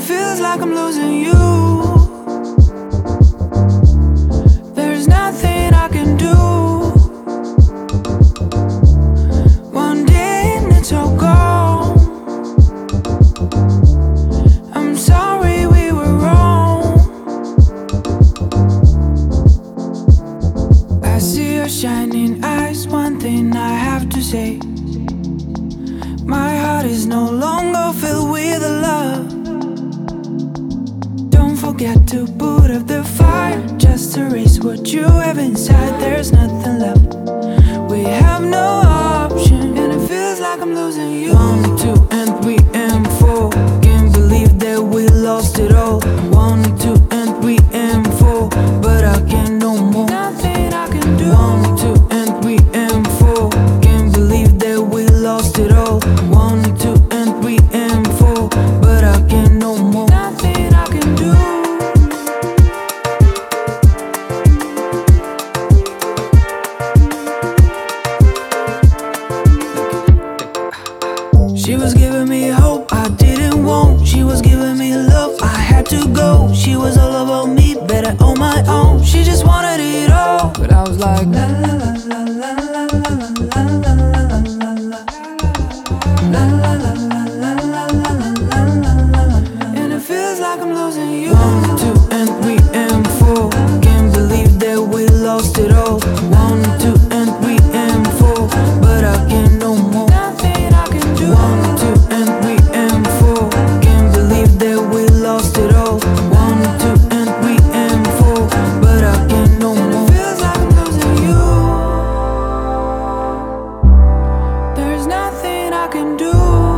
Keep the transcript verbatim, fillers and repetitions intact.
feels like I'm losing you. There's nothing I can do. One day and it's all gone. I'm sorry we were wrong. I see your shining eyes. One thing I have to say: my heart is no longer filled with love. Don't forget to put up the fire, just erase what you have inside. There's nothing left, we have no option, and it feels like I'm losing you. One, two, and three, and four. Can't believe that we lost it all. One, two, and three, and four. But I can't no more. Nothing I can do. One, two, and three, and four. Can't believe that we lost it all. One, two, and three, and four. But I can't no more. Nothing I can do. She was giving me hope I didn't want. She was giving me love, I had to go. She was all about me, better on my own. She just wanted it all, but I was like la la la la la la la la la la la la. La la la la la la la la la la. And it feels like I'm losing you. One, two, and three, and four. Can't believe that we lost it all. One, two, and three, and four. But I can't no more. Nothing I can do. One, two, and three, and four. Can't believe that we lost it all. One, two, and three, and four. But I can't no more. And it feels like I'm losing you. There's nothing I can do.